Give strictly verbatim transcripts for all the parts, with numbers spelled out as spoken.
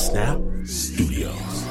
Snap Studios.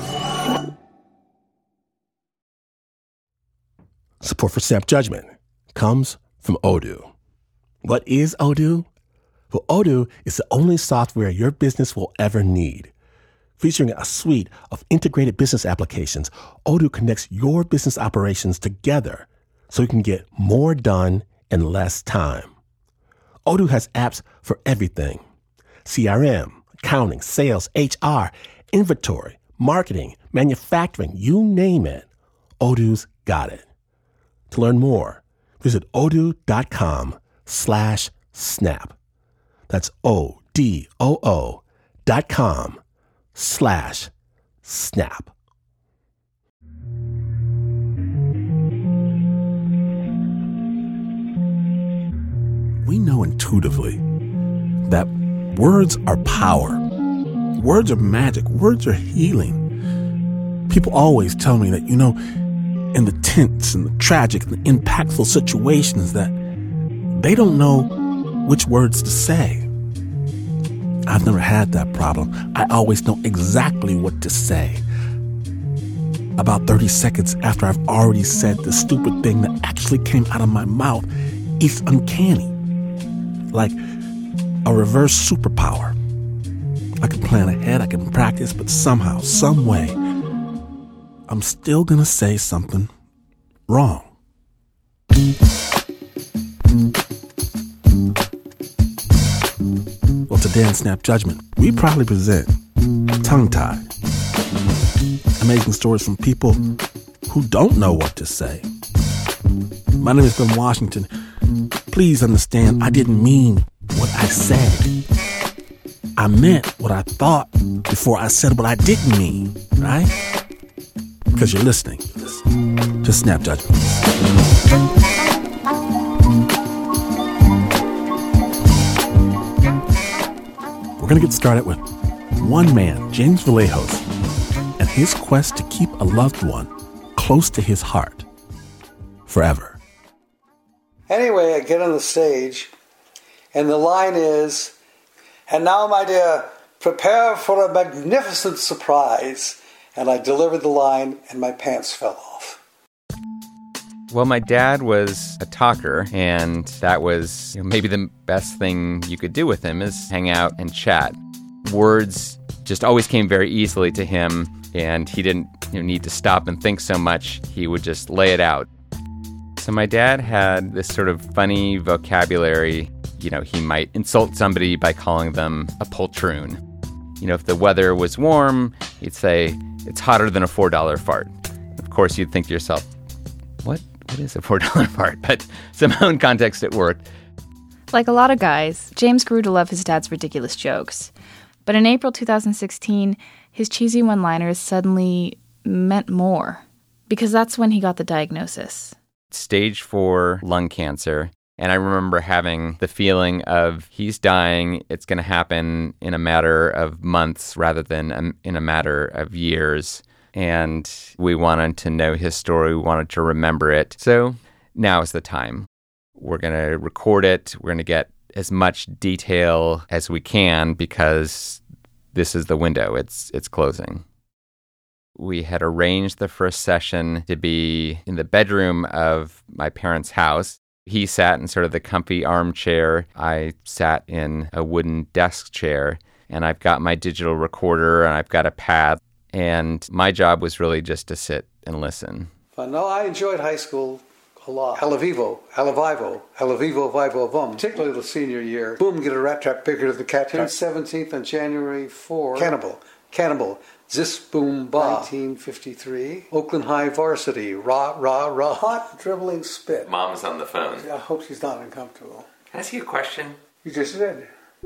Support for Snap Judgment comes from Odoo. What is Odoo? Well, Odoo is the only software your business will ever need. Featuring a suite of integrated business applications, Odoo connects your business operations together so you can get more done in less time. Odoo has apps for everything: C R M, accounting, sales, H R, inventory, marketing, manufacturing, you name it. Odoo's got it. To learn more, visit odoo.com slash snap. That's O-D-O-O dot com slash snap. We know intuitively that words are power. Words are magic. Words are healing. People always tell me that, you know, in the tense and the tragic and the impactful situations that they don't know which words to say. I've never had that problem. I always know exactly what to say. About thirty seconds after I've already said the stupid thing that actually came out of my mouth, it's uncanny. Like a reverse superpower. I can plan ahead, I can practice, but somehow, some way, I'm still gonna say something wrong. Well, today on Snap Judgment, we proudly present Tongue Tied. Amazing stories from people who don't know what to say. My name is Ben Washington. Please understand, I didn't mean what I said. I meant what I thought before I said what I didn't mean, right? Because you're listening to Snap Judgment. We're going to get started with one man, James Vallejos, and his quest to keep a loved one close to his heart forever. Anyway, I get on the stage, and the line is, "And now, my dear, prepare for a magnificent surprise." And I delivered the line, and my pants fell off. Well, my dad was a talker, and that was, you know, maybe the best thing you could do with him is hang out and chat. Words just always came very easily to him, and he didn't, you know, need to stop and think so much. He would just lay it out. So my dad had this sort of funny vocabulary. You know, he might insult somebody by calling them a poltroon. You know, if the weather was warm, he'd say, "It's hotter than a four dollar fart." Of course, you'd think to yourself, what? What is a four dollar fart? But somehow in context, it worked. Like a lot of guys, James grew to love his dad's ridiculous jokes. But in April two thousand sixteen, his cheesy one-liners suddenly meant more. Because that's when he got the diagnosis. Stage four lung cancer. And I remember having the feeling of he's dying, it's going to happen in a matter of months rather than in a matter of years. And we wanted to know his story, we wanted to remember it. So now is the time. We're going to record it, we're going to get as much detail as we can because this is the window, it's it's closing. We had arranged the first session to be in the bedroom of my parents' house. He sat in sort of the comfy armchair. I sat in a wooden desk chair, and I've got my digital recorder, and I've got a pad, and my job was really just to sit and listen. But no, I enjoyed high school a lot. Alavivo, Alavivo, Alavivo, Vivo, Vum. Particularly the senior year. Boom, get a rat trap bigger to the cat. Turned seventeenth on January fourth. Cannibal, Cannibal. Zis Boom Ba, nineteen fifty-three. Oakland High Varsity, rah, rah, rah. Hot dribbling spit. Mom's on the phone. I hope she's not uncomfortable. Can I ask you a question? You just did.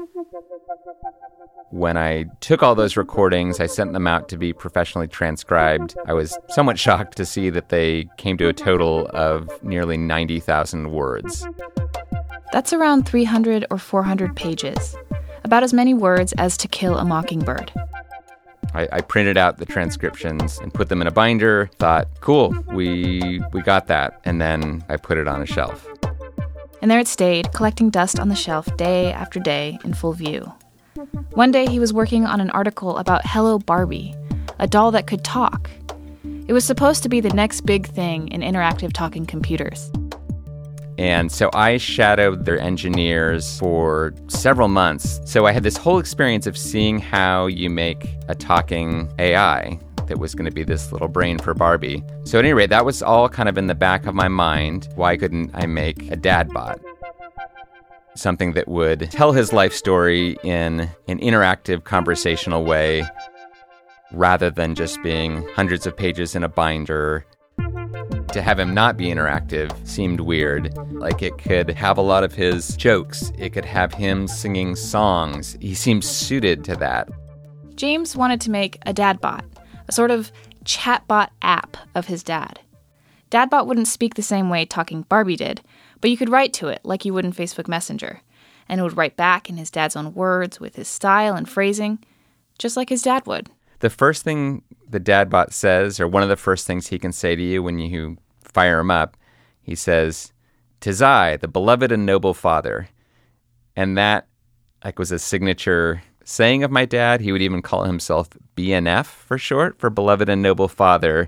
When I took all those recordings, I sent them out to be professionally transcribed. I was somewhat shocked to see that they came to a total of nearly ninety thousand words. That's around three hundred or four hundred pages. About as many words as To Kill a Mockingbird. I, I printed out the transcriptions and put them in a binder, thought, cool, we we got that. And then I put it on a shelf. And there it stayed, collecting dust on the shelf day after day in full view. One day he was working on an article about Hello Barbie, a doll that could talk. It was supposed to be the next big thing in interactive talking computers. And so I shadowed their engineers for several months. So I had this whole experience of seeing how you make a talking A I that was going to be this little brain for Barbie. So at any rate, that was all kind of in the back of my mind. Why couldn't I make a dad bot? Something that would tell his life story in an interactive, conversational way, rather than just being hundreds of pages in a binder. To have him not be interactive seemed weird. Like, it could have a lot of his jokes. It could have him singing songs. He seemed suited to that. James wanted to make a dadbot, a sort of chatbot app of his dad. Dadbot wouldn't speak the same way Talking Barbie did, but you could write to it like you would in Facebook Messenger, and it would write back in his dad's own words with his style and phrasing, just like his dad would. The first thing the dadbot says, or one of the first things he can say to you when you fire him up, he says, "'Tis I, the beloved and noble father." And that like was a signature saying of my dad. He would even call himself B N F for short, for beloved and noble father.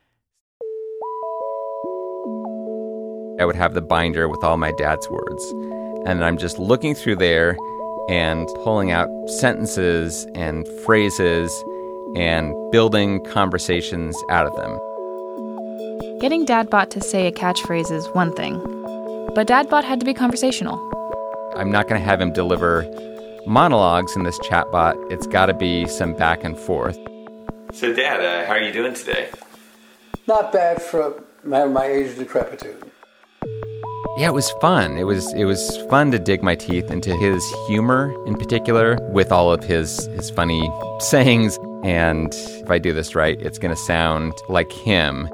I would have the binder with all my dad's words. And I'm just looking through there and pulling out sentences and phrases and building conversations out of them. Getting Dadbot to say a catchphrase is one thing, but Dadbot had to be conversational. I'm not going to have him deliver monologues in this chatbot. It's got to be some back and forth. So, Dad, uh, how are you doing today? Not bad for my, my age of decrepitude. Yeah, it was fun. It was it was fun to dig my teeth into his humor in particular, with all of his, his funny sayings. And if I do this right, it's going to sound like him.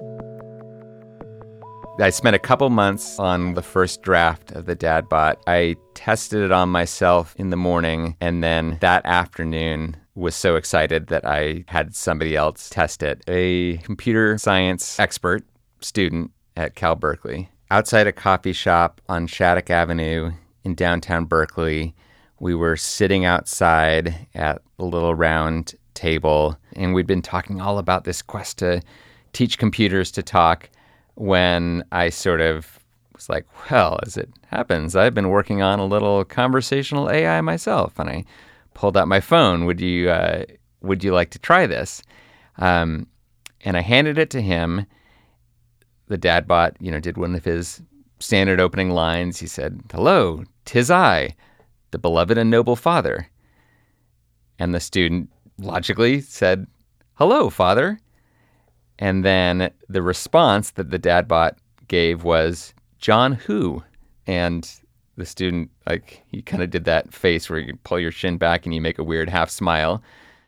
I spent a couple months on the first draft of the Dadbot. I tested it on myself in the morning, and then that afternoon was so excited that I had somebody else test it. A computer science expert student at Cal Berkeley. Outside a coffee shop on Shattuck Avenue in downtown Berkeley, we were sitting outside at a little round table, and we'd been talking all about this quest to teach computers to talk, when I sort of was like, well, as it happens, I've been working on a little conversational A I myself, and I pulled out my phone. Would you uh, would you like to try this? Um, and I handed it to him. The Dadbot, you know, did one of his standard opening lines. He said, "Hello, 'tis I, the beloved and noble father." And the student logically said, "Hello, father." And then the response that the Dadbot gave was, "John who?" And the student, like, he kind of did that face where you pull your chin back and you make a weird half smile.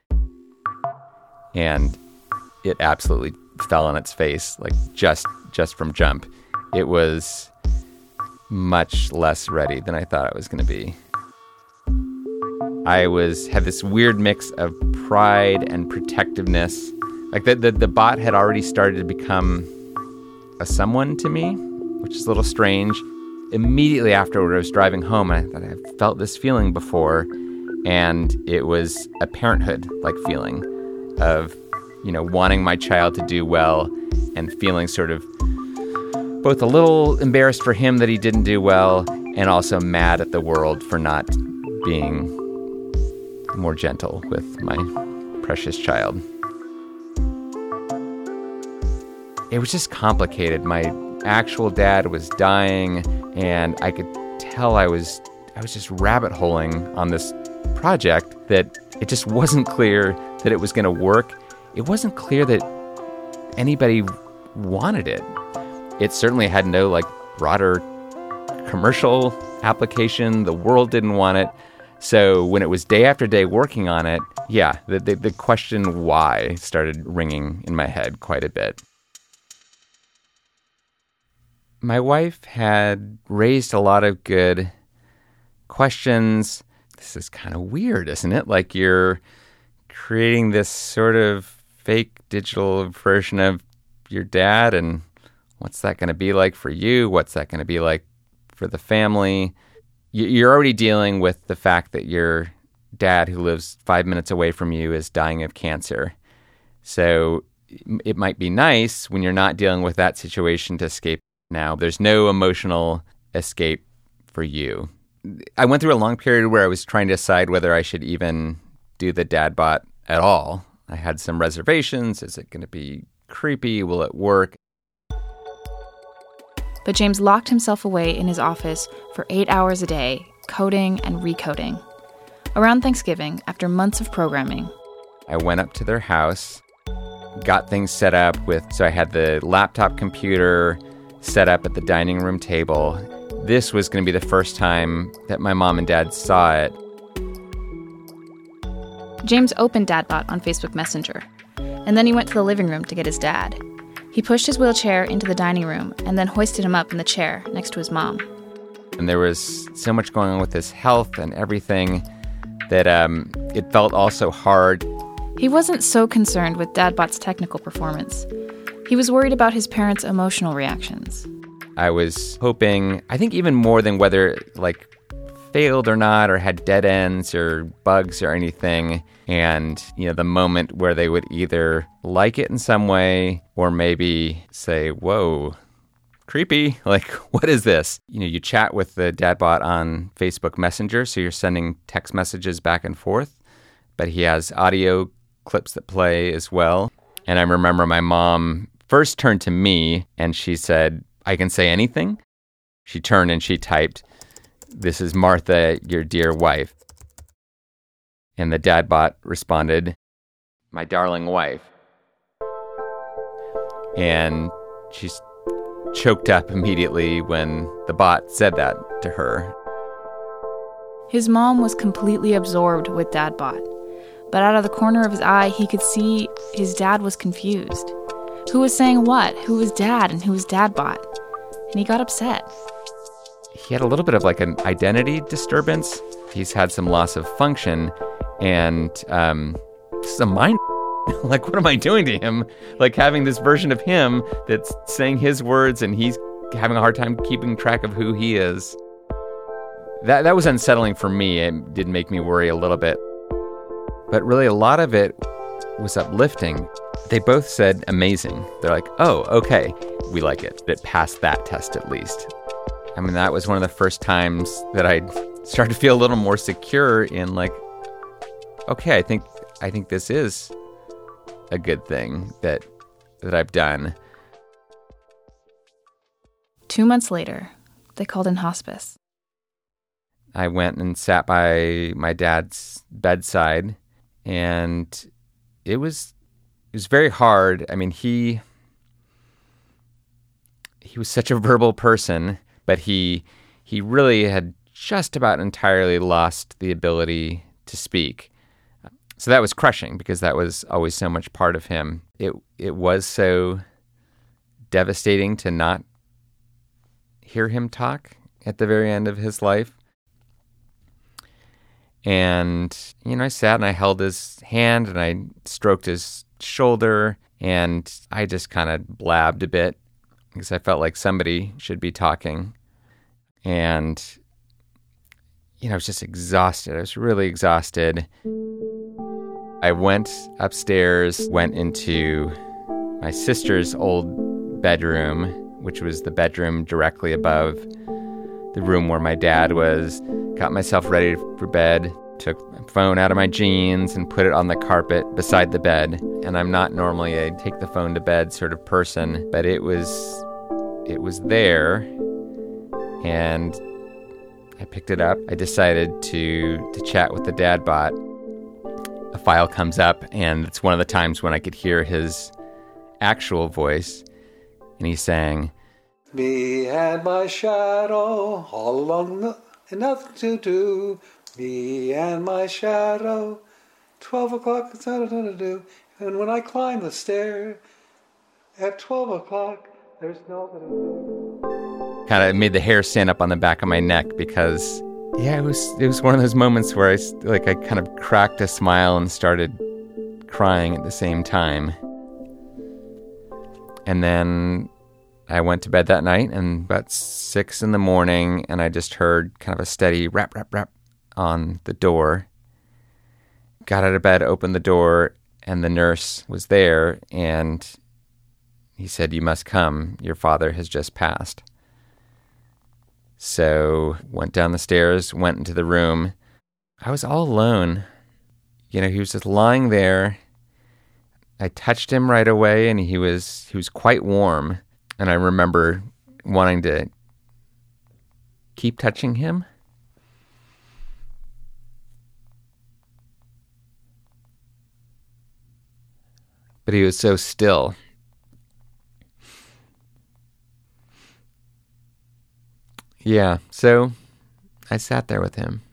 And it absolutely fell on its face, like just just from jump. It was much less ready than I thought it was going to be. I was had this weird mix of pride and protectiveness. Like the, the the bot had already started to become a someone to me, which is a little strange. Immediately afterward, I was driving home, and I thought I felt this feeling before, and it was a parenthood-like feeling of, you know, wanting my child to do well and feeling sort of both a little embarrassed for him that he didn't do well and also mad at the world for not being more gentle with my precious child. It was just complicated. My actual dad was dying, and I could tell I was I was just rabbit holing on this project that it just wasn't clear that it was going to work. It wasn't clear that anybody wanted it. It certainly had no like broader commercial application. The world didn't want it. So when it was day after day working on it, yeah, the, the, the question why started ringing in my head quite a bit. My wife had raised a lot of good questions. This is kind of weird, isn't it? Like you're creating this sort of fake digital version of your dad, and what's that going to be like for you? What's that going to be like for the family? You're already dealing with the fact that you're dad who lives five minutes away from you is dying of cancer. So it might be nice when you're not dealing with that situation to escape now. There's no emotional escape for you. I went through a long period where I was trying to decide whether I should even do the dad bot at all. I had some reservations. Is it going to be creepy? Will it work? But James locked himself away in his office for eight hours a day, coding and recoding. Around Thanksgiving, after months of programming, I went up to their house, got things set up with, so I had the laptop computer set up at the dining room table. This was going to be the first time that my mom and dad saw it. James opened DadBot on Facebook Messenger, and then he went to the living room to get his dad. He pushed his wheelchair into the dining room and then hoisted him up in the chair next to his mom. And there was so much going on with his health and everything that um, it felt also hard. He wasn't so concerned with DadBot's technical performance. He was worried about his parents' emotional reactions. I was hoping, I think even more than whether it, like, failed or not, or had dead ends or bugs or anything, and, you know, the moment where they would either like it in some way or maybe say, whoa, creepy, like, what is this? You know, you chat with the DadBot on Facebook Messenger, so you're sending text messages back and forth, but he has audio clips that play as well. And I remember my mom first turned to me and she said, I can say anything? She turned and she typed, "This is Martha, your dear wife." And the DadBot responded, "My darling wife." And she choked up immediately when the bot said that to her. His mom was completely absorbed with DadBot, but out of the corner of his eye, he could see his dad was confused. Who was saying what? Who was dad and who was DadBot? And he got upset. He had a little bit of like an identity disturbance. He's had some loss of function, and um, this is a mind. Like, what am I doing to him? Like, having this version of him that's saying his words, and he's having a hard time keeping track of who he is. That that was unsettling for me. It did make me worry a little bit. But really, a lot of it was uplifting. They both said amazing. They're like, oh, okay, we like it. It passed that test at least. I mean, that was one of the first times that I started to feel a little more secure in like, okay, I think I think this is a good thing that that I've done. Two months later, they called in hospice. I went and sat by my dad's bedside, and it was it was very hard. I mean, he he was such a verbal person, but he he really had just about entirely lost the ability to speak. So that was crushing because that was always so much part of him. It it was so devastating to not hear him talk at the very end of his life. And, you know, I sat and I held his hand and I stroked his shoulder, and I just kind of blabbed a bit because I felt like somebody should be talking. And, you know, I was just exhausted. I was really exhausted. I went upstairs, went into my sister's old bedroom, which was the bedroom directly above the room where my dad was, got myself ready for bed, took my phone out of my jeans and put it on the carpet beside the bed. And I'm not normally a take the phone to bed sort of person, but it was it was there, and I picked it up. I decided to to chat with the DadBot. A file comes up, and it's one of the times when I could hear his actual voice, and he's saying, "Me and my shadow all along the, and nothing to do. Me and my shadow, twelve o'clock, it's nothing to do. And when I climb the stair at twelve o'clock, there's nothing to do." Kind of made the hair stand up on the back of my neck because, yeah, it was it was one of those moments where I like I kind of cracked a smile and started crying at the same time. And then I went to bed that night, and about six in the morning, and I just heard kind of a steady rap, rap, rap on the door. got out of bed, opened the door, and the nurse was there, and he said, "You must come. Your father has just passed." So went down the stairs, went into the room. I was all alone. You know, he was just lying there. I touched him right away, and he was he was quite warm. And I remember wanting to keep touching him. But he was so still. Yeah, so I sat there with him.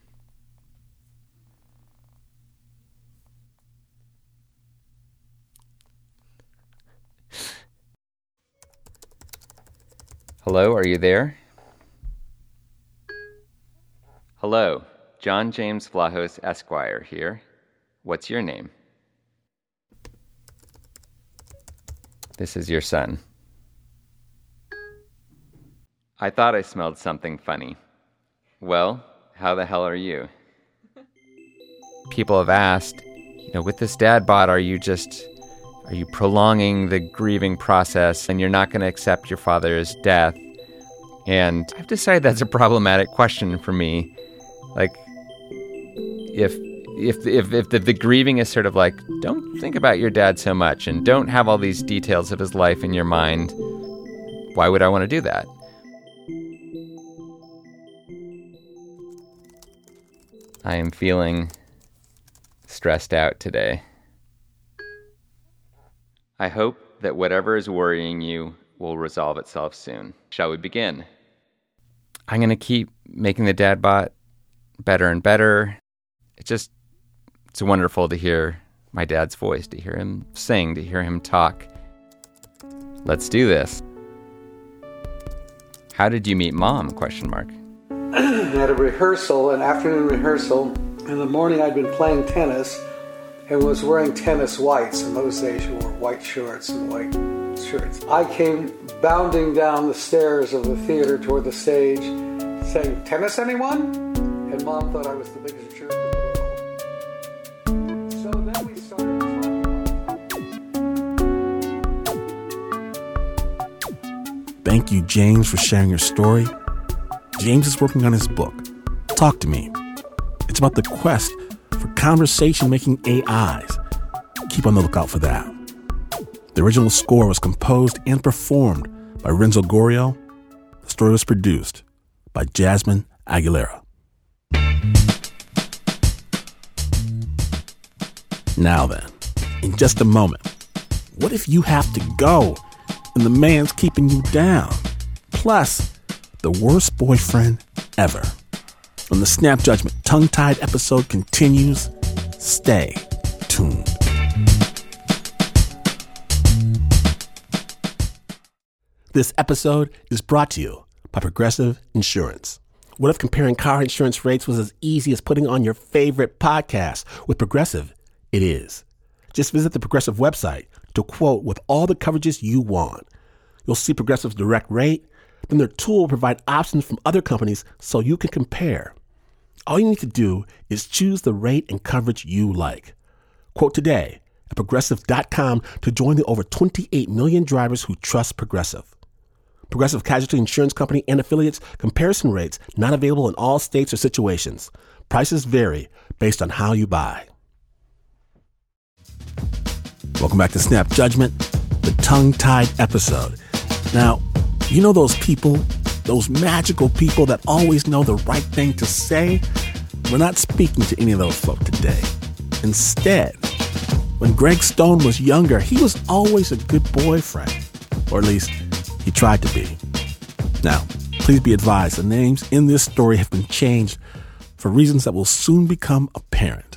Hello, are you there? Hello, John James Vlahos, Esquire here. What's your name? This is your son. I thought I smelled something funny. Well, how the hell are you? People have asked, you know, with this dad bod, are you just, are you prolonging the grieving process and you're not going to accept your father's death? And I've decided that's a problematic question for me. Like, if if if if the, the grieving is sort of like, don't think about your dad so much and don't have all these details of his life in your mind, why would I want to do that? I am feeling stressed out today. I hope that whatever is worrying you will resolve itself soon. Shall we begin? I'm going to keep making the dad bot better and better. It's just, it's wonderful to hear my dad's voice, to hear him sing, to hear him talk. Let's do this. How did you meet Mom? Question mark. At a rehearsal, an afternoon rehearsal. In the morning I'd been playing tennis and was wearing tennis whites. In those days you wore white shorts and white shirts. I came bounding down the stairs of the theater toward the stage saying, "Tennis anyone?" And Mom thought I was the biggest jerk in the world. So then we started talking. Thank you, James, for sharing your story. James is working on his book, Talk to Me. It's about the quest for conversation-making A Is. Keep on the lookout for that. The original score was composed and performed by Renzo Gorrio. The story was produced by Jasmine Aguilera. Now then, in just a moment, what if you have to go and the man's keeping you down? Plus, the worst boyfriend ever. When the Snap Judgment Tongue-Tied episode continues, stay tuned. This episode is brought to you by Progressive Insurance. What if comparing car insurance rates was as easy as putting on your favorite podcast? With Progressive, it is. Just visit the Progressive website to quote with all the coverages you want. You'll see Progressive's direct rate. Then their tool will provide options from other companies so you can compare. All you need to do is choose the rate and coverage you like. Quote today at Progressive dot com to join the over twenty-eight million drivers who trust Progressive. Progressive Casualty Insurance Company and affiliates. Comparison rates not available in all states or situations. Prices vary based on how you buy. Welcome back to Snap Judgment, the tongue-tied episode. Now, you know those people, those magical people that always know the right thing to say? We're not speaking to any of those folk today. Instead, when Greg Stone was younger, he was always a good boyfriend. Or at least, he tried to be. Now, please be advised, the names in this story have been changed for reasons that will soon become apparent.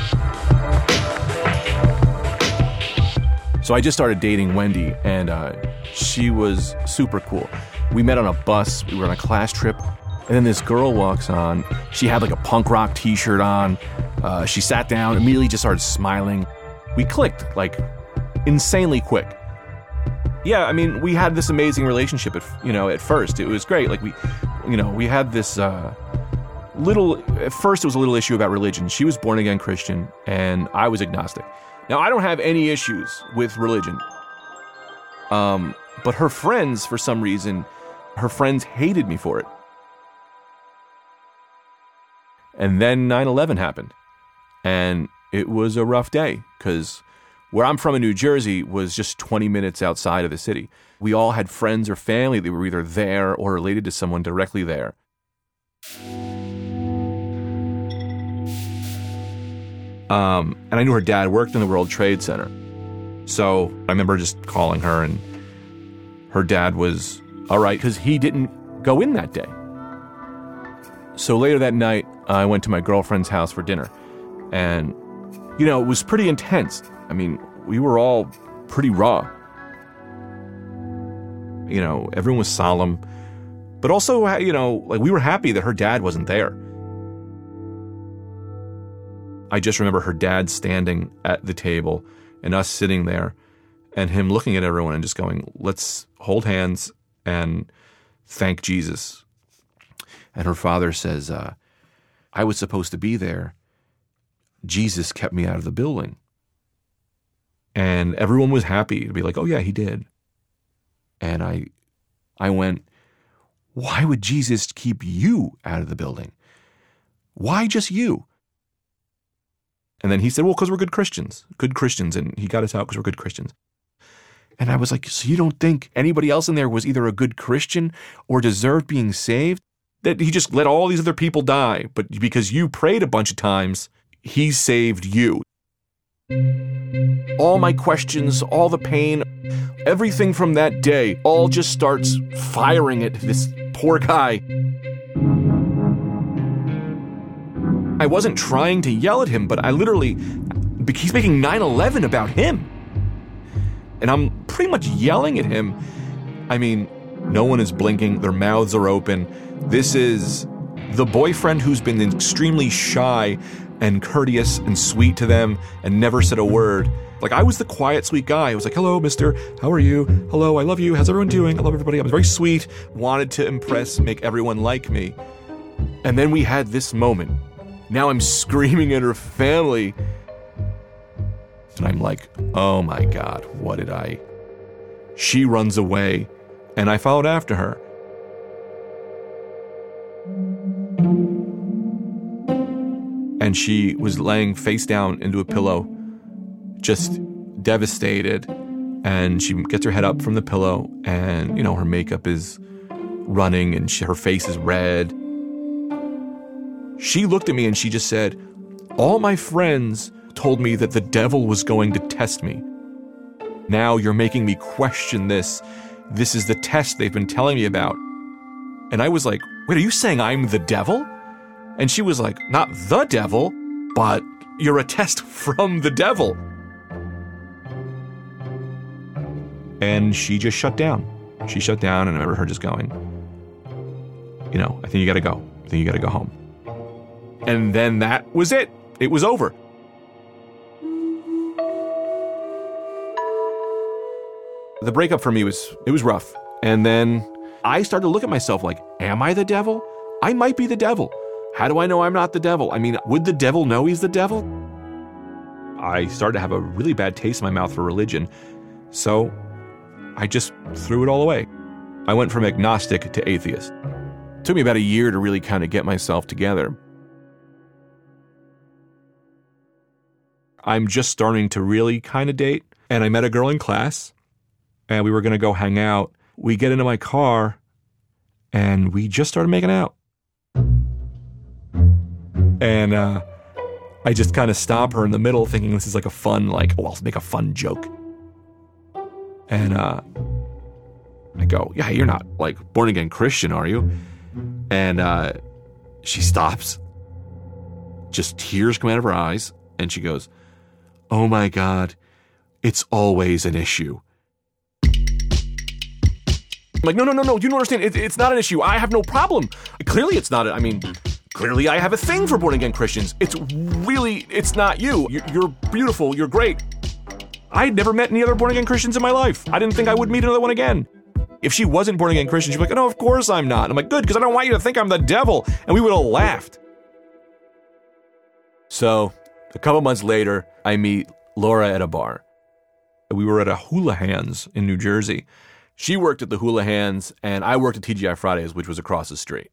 So I just started dating Wendy, and uh, she was super cool. We met on a bus. We were on a class trip. And then this girl walks on. She had like a punk rock t-shirt on. Uh, she sat down, immediately just started smiling. We clicked, like, insanely quick. Yeah, I mean, we had this amazing relationship at, you know, at first. It was great. Like, we, you know, we had this, uh, little, at first it was a little issue about religion. She was born again Christian and I was agnostic. Now, I don't have any issues with religion. Um, but her friends, for some reason, her friends hated me for it. And then nine eleven happened. And it was a rough day because where I'm from in New Jersey was just twenty minutes outside of the city. We all had friends or family that were either there or related to someone directly there. Um, and I knew her dad worked in the World Trade Center. So I remember just calling her, and her dad was all right because he didn't go in that day. So later that night, I went to my girlfriend's house for dinner. And, you know, it was pretty intense. I mean, we were all pretty raw. You know, everyone was solemn. But also, you know, like we were happy that her dad wasn't there. I just remember her dad standing at the table and us sitting there and him looking at everyone and just going, let's hold hands and thank Jesus. And her father says, uh, I was supposed to be there. Jesus kept me out of the building. And everyone was happy to be like, oh yeah, he did. And I, I went, why would Jesus keep you out of the building? Why just you? And then he said, well, because we're good Christians, good Christians. And he got us out because we're good Christians. And I was like, so you don't think anybody else in there was either a good Christian or deserved being saved? That he just let all these other people die, but because you prayed a bunch of times, he saved you. All my questions, all the pain, everything from that day, all just starts firing at this poor guy. I wasn't trying to yell at him, but I literally, he's making nine eleven about him. And I'm pretty much yelling at him. I mean, no one is blinking, their mouths are open. This is the boyfriend who's been extremely shy and courteous and sweet to them and never said a word. Like, I was the quiet, sweet guy. I was like, hello, mister, how are you? Hello, I love you. How's everyone doing? I love everybody. I was very sweet, wanted to impress, make everyone like me. And then we had this moment. Now I'm screaming at her family. And I'm like, oh my God, what did I? She runs away, and I followed after her. And she was laying face down into a pillow, just devastated. And she gets her head up from the pillow, and, you know, her makeup is running, and she, her face is red. She looked at me and she just said, all my friends told me that the devil was going to test me. Now you're making me question this. This is the test they've been telling me about. And I was like, wait, are you saying I'm the devil? And she was like, not the devil, but you're a test from the devil. And she just shut down. She shut down, and I remember her just going, you know, I think you gotta go. I think you gotta go home. And then that was it. It was over. The breakup for me was, it was rough. And then I started to look at myself like, am I the devil? I might be the devil. How do I know I'm not the devil? I mean, would the devil know he's the devil? I started to have a really bad taste in my mouth for religion. So I just threw it all away. I went from agnostic to atheist. It took me about a year to really kind of get myself together. I'm just starting to really kind of date. And I met a girl in class, and we were going to go hang out. We get into my car, and we just started making out. And uh, I just kind of stop her in the middle, thinking this is like a fun, like, oh, I'll make a fun joke. And uh, I go, yeah, you're not, like, born-again Christian, are you? And uh, she stops. Just tears come out of her eyes, and she goes, oh my God, it's always an issue. I'm like, no, no, no, no, you don't understand. It, it's not an issue. I have no problem. Clearly it's not. I mean, clearly I have a thing for born-again Christians. It's really, it's not you. You're, you're beautiful. You're great. I had never met any other born-again Christians in my life. I didn't think I would meet another one again. If she wasn't born-again Christian, she'd be like, no, of course I'm not. I'm like, good, because I don't want you to think I'm the devil. And we would have laughed. So a couple months later, I meet Laura at a bar. We were at a Hula Hands in New Jersey. She worked at the Hula Hands, and I worked at T G I Fridays, which was across the street.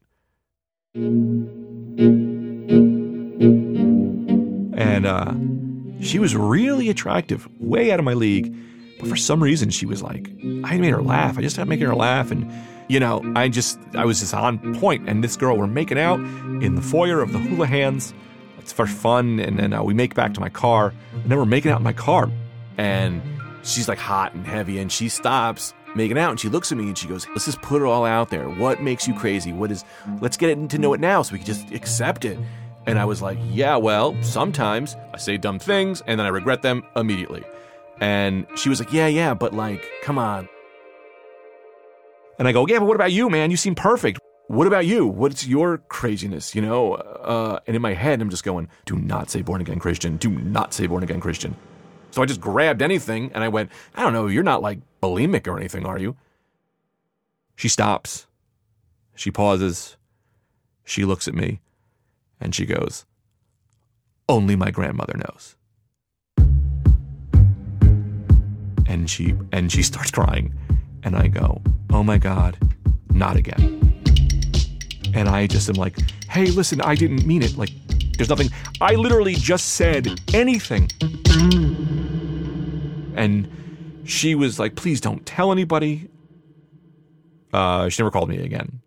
And uh, she was really attractive, way out of my league. But for some reason, she was like, I made her laugh. I just kept making her laugh. And, you know, I just, I was just on point. And this girl, we're making out in the foyer of the Hula Hands. It's for fun. And then uh, we make back to my car. And then we're making out in my car. And she's like hot and heavy. And she stops making out. And she looks at me and she goes, let's just put it all out there. What makes you crazy? What is, let's get it to know it now so we can just accept it. And I was like, yeah, well, sometimes I say dumb things and then I regret them immediately. And she was like, yeah, yeah, but like, come on. And I go, yeah, but what about you, man? You seem perfect. What about you? What's your craziness, you know? Uh, and in my head, I'm just going, do not say born again Christian. Do not say born again Christian. So I just grabbed anything and I went, I don't know, you're not like bulimic or anything, are you? She stops. She pauses. She looks at me and she goes, only my grandmother knows. And she and she starts crying. And I go, oh my God, not again. And I just am like, hey, listen, I didn't mean it. Like, there's nothing. I literally just said anything. And she was like, please don't tell anybody. Uh, she never called me again.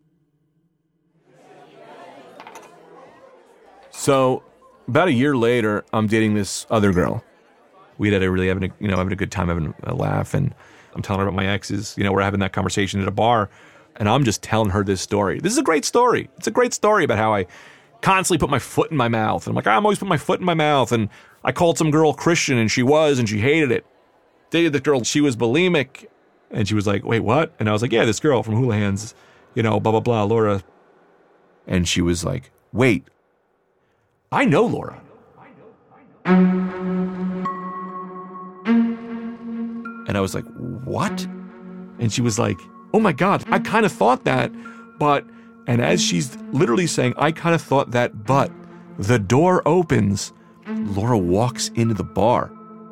So about a year later, I'm dating this other girl. We had a really having a, you know, having a good time, having a laugh, and I'm telling her about my exes. You know, we're having that conversation at a bar, and I'm just telling her this story. This is a great story. It's a great story about how I constantly put my foot in my mouth. And I'm like, I'm always putting my foot in my mouth. And I called some girl Christian, and she was, and she hated it. Dated the girl, she was bulimic, and she was like, wait, what? And I was like, yeah, this girl from Hula Hands, you know, blah, blah, blah, Laura. And she was like, wait, I know Laura. And I was like, what? And she was like, oh my God, I kind of thought that, but, and as she's literally saying, I kind of thought that, but the door opens, Laura walks into the bar.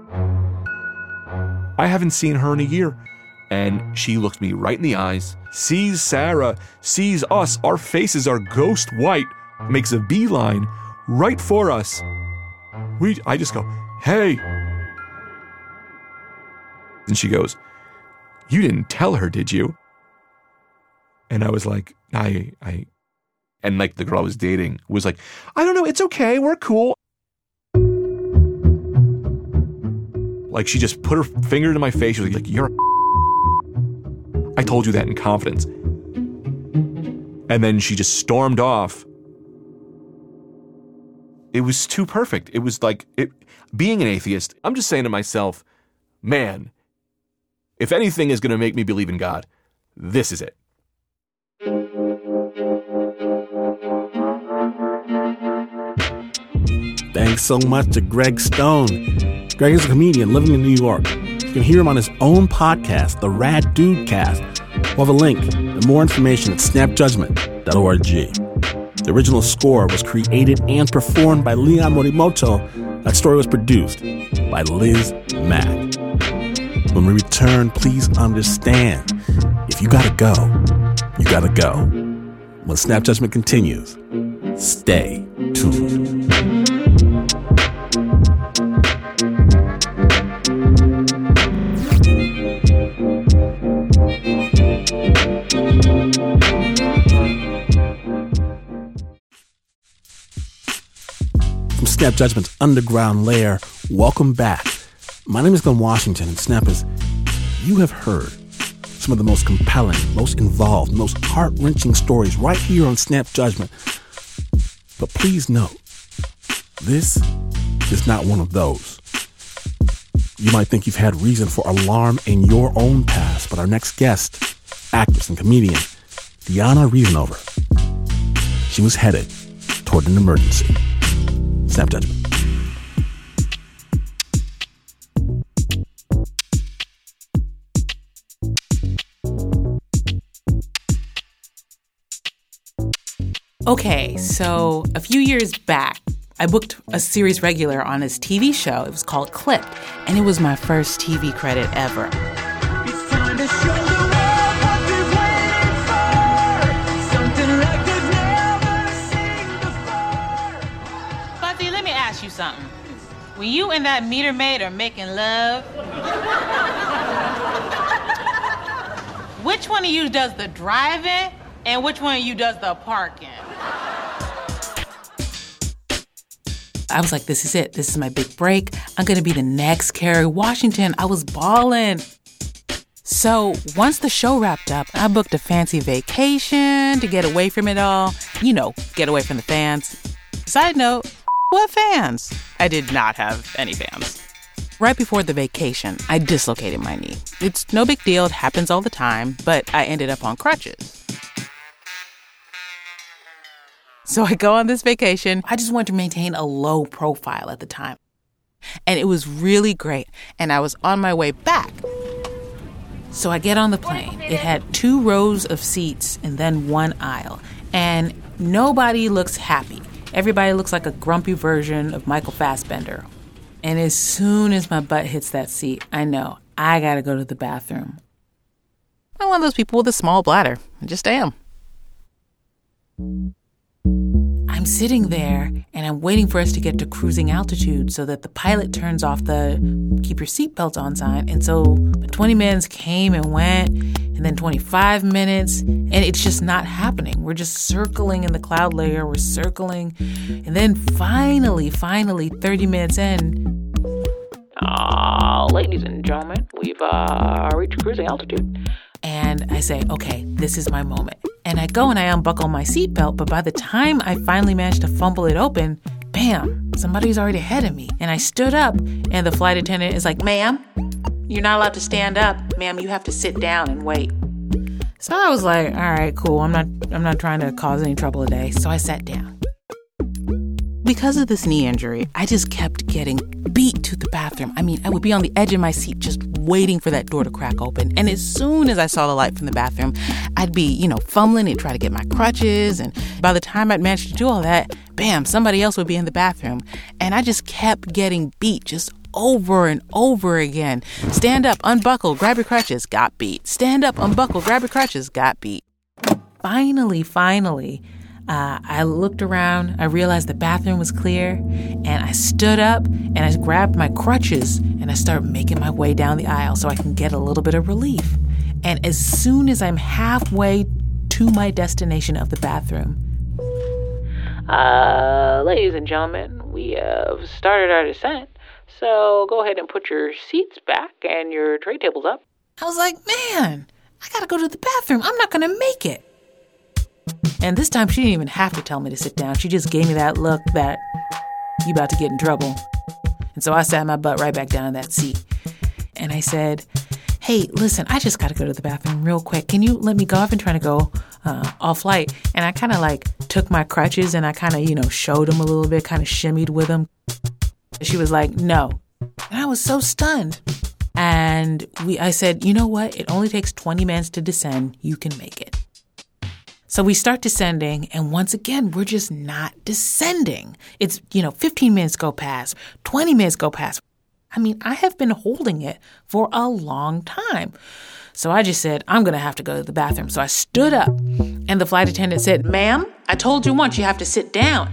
I haven't seen her in a year. And she looks me right in the eyes, sees Sarah, sees us, our faces are ghost white, makes a beeline right for us. We, I just go, hey. And she goes, you didn't tell her, did you? And I was like, I, I, and like the girl I was dating was like, I don't know, it's okay, we're cool. Like she just put her finger into my face, she was like, you're a I told you that in confidence. And then she just stormed off. It was too perfect. It was like, it, being an atheist, I'm just saying to myself, man, if anything is going to make me believe in God, this is it. Thanks so much to Greg Stone. Greg is a comedian living in New York. You can hear him on his own podcast, The Rad Dude Cast. We'll have a link and more information at snap judgment dot org. The original score was created and performed by Leon Morimoto. That story was produced by Liz Mack. When we return, please understand, if you gotta go, you gotta go. When Snap Judgment continues, stay tuned. From Snap Judgment's underground lair, welcome back. My name is Glenn Washington, and Snappers, you have heard some of the most compelling, most involved, most heart-wrenching stories right here on Snap Judgment. But please note, this is not one of those. You might think you've had reason for alarm in your own past, but our next guest, actress and comedian, Diana Reasonover, she was headed toward an emergency. Snap Judgment. Okay, so a few years back, I booked a series regular on his T V show. It was called Clipped, and it was my first T V credit ever. It's time to show the world what they've waited for. Something like they've never seen before. Fuzzy, let me ask you something. When you and that meter maid are making love, which one of you does the driving and which one of you does the parking? I was like, this is it. This is my big break. I'm going to be the next Kerry Washington. I was balling. So once the show wrapped up, I booked a fancy vacation to get away from it all. You know, get away from the fans. Side note, what fans? I did not have any fans. Right before the vacation, I dislocated my knee. It's no big deal. It happens all the time, but I ended up on crutches. So I go on this vacation. I just wanted to maintain a low profile at the time. And it was really great. And I was on my way back. So I get on the plane. It had two rows of seats and then one aisle. And nobody looks happy. Everybody looks like a grumpy version of Michael Fassbender. And as soon as my butt hits that seat, I know I gotta go to the bathroom. I'm one of those people with a small bladder. I just am. I'm sitting there and I'm waiting for us to get to cruising altitude so that the pilot turns off the keep your seatbelt on sign. And so twenty minutes came and went, and then twenty-five minutes, and it's just not happening. We're just circling in the cloud layer. We're circling. And then finally, finally, thirty minutes in, oh, ladies and gentlemen, we've uh, reached cruising altitude. And I say, okay, this is my moment. And I go and I unbuckle my seatbelt, but by the time I finally managed to fumble it open, bam, somebody's already ahead of me. And I stood up, and the flight attendant is like, ma'am, you're not allowed to stand up. Ma'am, you have to sit down and wait. So I was like, all right, cool. I'm not I'm not trying to cause any trouble today. So I sat down. Because of this knee injury, I just kept getting beat to the bathroom. I mean, I would be on the edge of my seat just waiting for that door to crack open. And as soon as I saw the light from the bathroom, I'd be, you know, fumbling and try to get my crutches. And by the time I'd managed to do all that, bam, somebody else would be in the bathroom. And I just kept getting beat just over and over again. Stand up, unbuckle, grab your crutches, got beat. Stand up, unbuckle, grab your crutches, got beat. Finally, finally, Uh, I looked around, I realized the bathroom was clear, and I stood up and I grabbed my crutches and I started making my way down the aisle so I can get a little bit of relief. And as soon as I'm halfway to my destination of the bathroom, uh, ladies and gentlemen, we have started our descent, so go ahead and put your seats back and your tray tables up. I was like, man, I gotta go to the bathroom. I'm not gonna make it. And this time, she didn't even have to tell me to sit down. She just gave me that look that you about to get in trouble. And so I sat my butt right back down in that seat. And I said, hey, listen, I just got to go to the bathroom real quick. Can you let me go? I've been trying to go uh, all flight. And I kind of like took my crutches and I kind of, you know, showed them a little bit, kind of shimmied with them. She was like, no. And I was so stunned. And we, I said, you know what? It only takes twenty minutes to descend. You can make it. So we start descending, and once again, we're just not descending. It's, you know, fifteen minutes go past, twenty minutes go past. I mean, I have been holding it for a long time. So I just said, I'm going to have to go to the bathroom. So I stood up, and the flight attendant said, ma'am, I told you once you have to sit down.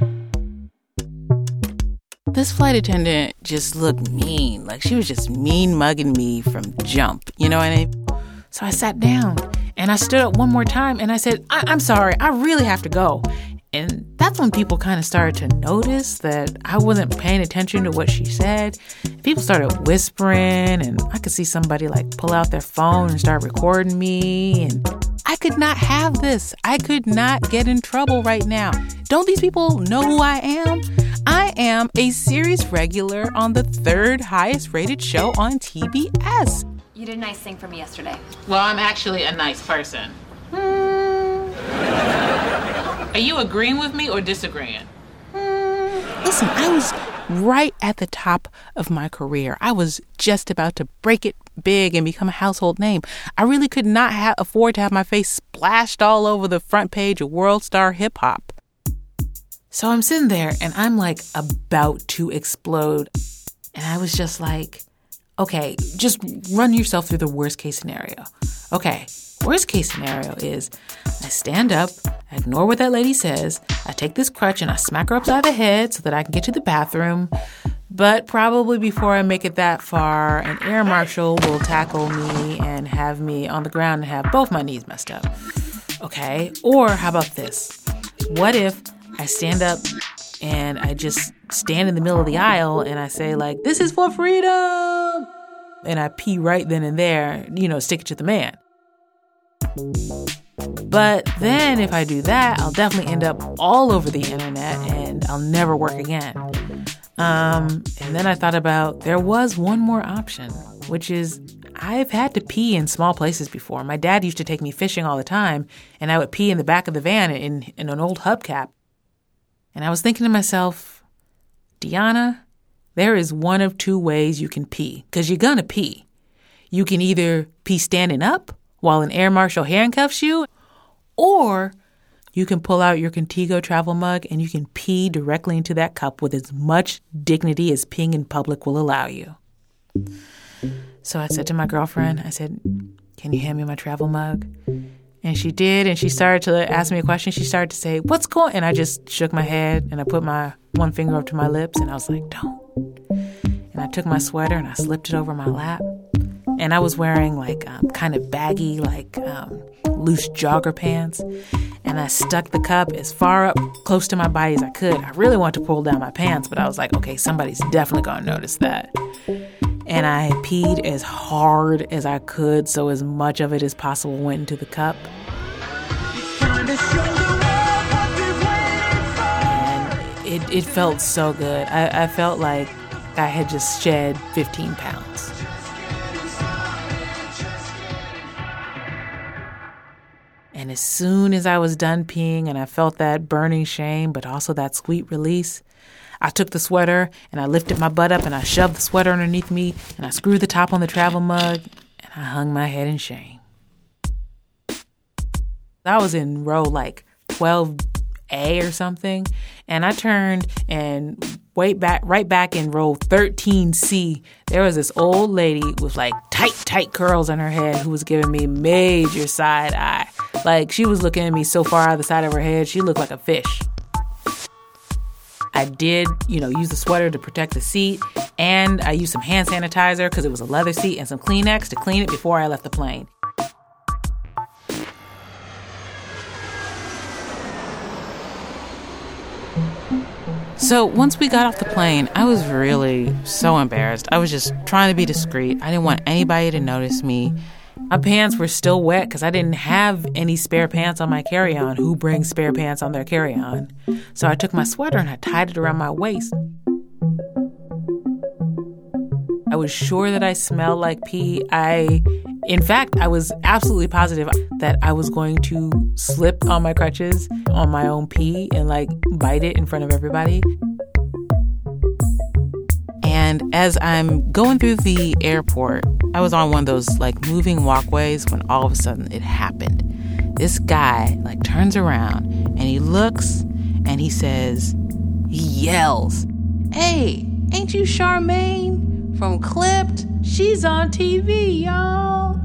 This flight attendant just looked mean. Like she was just mean mugging me from jump. You know what I mean? So I sat down. And I stood up one more time and I said, I- I'm sorry, I really have to go. And that's when people kind of started to notice that I wasn't paying attention to what she said. People started whispering, and I could see somebody like pull out their phone and start recording me. And I could not have this. I could not get in trouble right now. Don't these people know who I am? I am a series regular on the third highest rated show on T B S. You did a nice thing for me yesterday. Well, I'm actually a nice person. Hmm. Are you agreeing with me or disagreeing? Hmm. Listen, I was right at the top of my career. I was just about to break it big and become a household name. I really could not ha- afford to have my face splashed all over the front page of World Star Hip Hop. So I'm sitting there and I'm like about to explode. And I was just like, okay, just run yourself through the worst case scenario. Okay, worst case scenario is I stand up, I ignore what that lady says, I take this crutch and I smack her upside the head so that I can get to the bathroom. But probably before I make it that far, an air marshal will tackle me and have me on the ground and have both my knees messed up. Okay, or how about this? What if I stand up and I just stand in the middle of the aisle and I say, like, this is for freedom! And I pee right then and there, you know, stick it to the man. But then if I do that, I'll definitely end up all over the internet and I'll never work again. Um, and then I thought about there was one more option, which is I've had to pee in small places before. My dad used to take me fishing all the time, and I would pee in the back of the van in, in an old hubcap. And I was thinking to myself, Deanna, there is one of two ways you can pee, because you're going to pee. You can either pee standing up while an air marshal handcuffs you, or you can pull out your Contigo travel mug and you can pee directly into that cup with as much dignity as peeing in public will allow you. So I said to my girlfriend, I said, can you hand me my travel mug? And she did, and she started to ask me a question. She started to say, what's going on? And I just shook my head, and I put my one finger up to my lips, and I was like, don't. And I took my sweater, and I slipped it over my lap. And I was wearing, like, um, kind of baggy, like, um, loose jogger pants. And I stuck the cup as far up close to my body as I could. I really wanted to pull down my pants, but I was like, okay, somebody's definitely going to notice that. And I peed as hard as I could, so as much of it as possible went into the cup. And it, it felt so good. I, I felt like I had just shed fifteen pounds. And as soon as I was done peeing and I felt that burning shame, but also that sweet release, I took the sweater and I lifted my butt up and I shoved the sweater underneath me and I screwed the top on the travel mug and I hung my head in shame. I was in row like twelve A or something, and I turned and way back, right back in row thirteen C, there was this old lady with like tight, tight curls on her head who was giving me major side eye. Like she was looking at me so far out of the side of her head, she looked like a fish. I did, you know, use the sweater to protect the seat, and I used some hand sanitizer because it was a leather seat and some Kleenex to clean it before I left the plane. So once we got off the plane, I was really so embarrassed. I was just trying to be discreet. I didn't want anybody to notice me. My pants were still wet because I didn't have any spare pants on my carry-on. Who brings spare pants on their carry-on? So I took my sweater and I tied it around my waist. I was sure that I smelled like pee. I, in fact, I was absolutely positive that I was going to slip on my crutches on my own pee and like bite it in front of everybody. And as I'm going through the airport, I was on one of those like moving walkways when all of a sudden it happened. This guy like turns around and he looks and he says, he yells, "Hey, ain't you Charmaine from Clipped? She's on T V, y'all."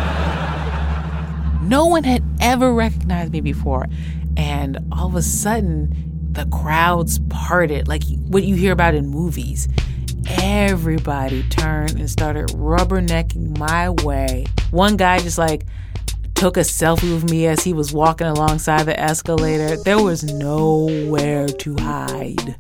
No one had ever recognized me before. And all of a sudden, the crowds parted, like what you hear about in movies. Everybody turned and started rubbernecking my way. One guy just like took a selfie with me as he was walking alongside the escalator. There was nowhere to hide.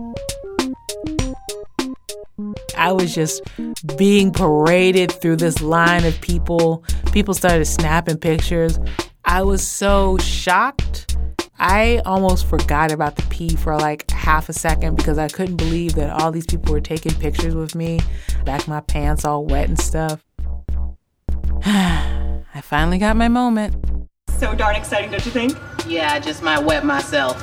I was just being paraded through this line of people. People started snapping pictures. I was so shocked. I almost forgot about the pee for like half a second because I couldn't believe that all these people were taking pictures with me, back my pants all wet and stuff. I finally got my moment. So darn exciting, don't you think? Yeah, I just might wet myself.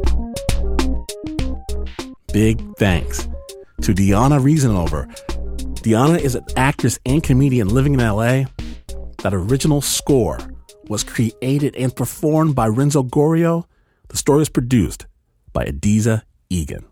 Big thanks to Deanna Reasonover Deanna is an actress and comedian living in L A. That original score was created and performed by Renzo Gorio. The story was produced by Adiza Egan.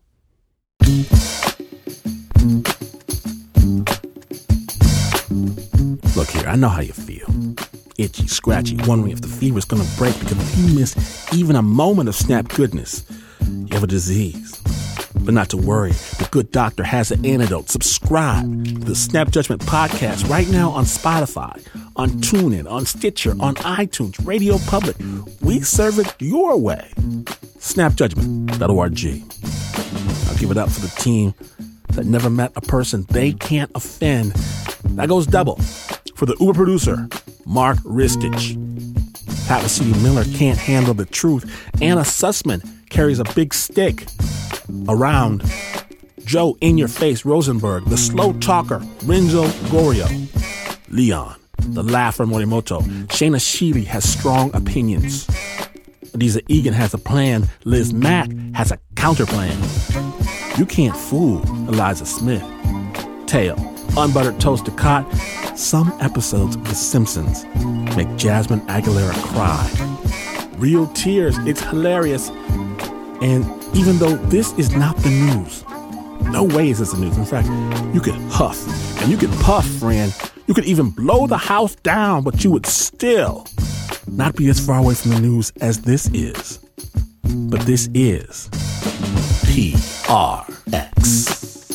Look here, I know how you feel. Itchy, scratchy, wondering if the fever's gonna break because if you miss even a moment of Snap goodness, you have a disease. But not to worry, the good doctor has an antidote. Subscribe to the Snap Judgment podcast right now on Spotify, on TuneIn, on Stitcher, on iTunes, Radio Public. We serve it your way. snap judgment dot org. I'll give it up for the team that never met a person they can't offend. That goes double for the Uber producer, Mark Ristich. Pat Mesiti-Miller can't handle the truth. Anna Sussman carries a big stick around. Joe In-Your-Face Rosenberg, the slow talker, Renzo Gorio. Leon, the laugher Morimoto. Shayna Sheely has strong opinions. Adiza Egan has a plan. Liz Mack has a counter plan. You can't fool Eliza Smith. Tail, unbuttered toast to cot. Some episodes of The Simpsons make Jasmine Aguilera cry. Real tears, it's hilarious. And even though this is not the news, no way is this the news. In fact, you could huff and you could puff, friend. You could even blow the house down, but you would still not be as far away from the news as this is. But this is P R X.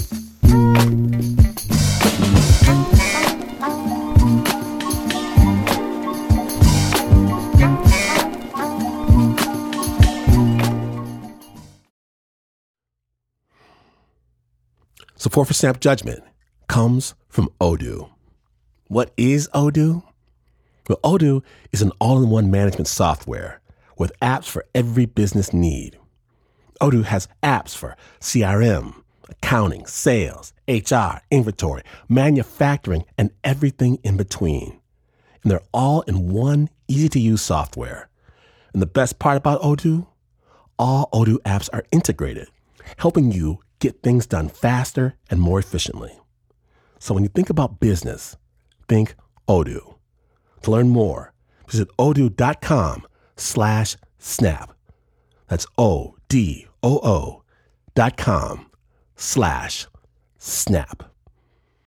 Support for Snap Judgment comes from Odoo. What is Odoo? Well, Odoo is an all-in-one management software with apps for every business need. Odoo has apps for C R M, accounting, sales, H R, inventory, manufacturing, and everything in between. And they're all in one easy-to-use software. And the best part about Odoo? All Odoo apps are integrated, helping you get things done faster and more efficiently. So when you think about business, think Odoo. To learn more, visit odoo.com slash snap. That's O-D-O-O dot com slash snap.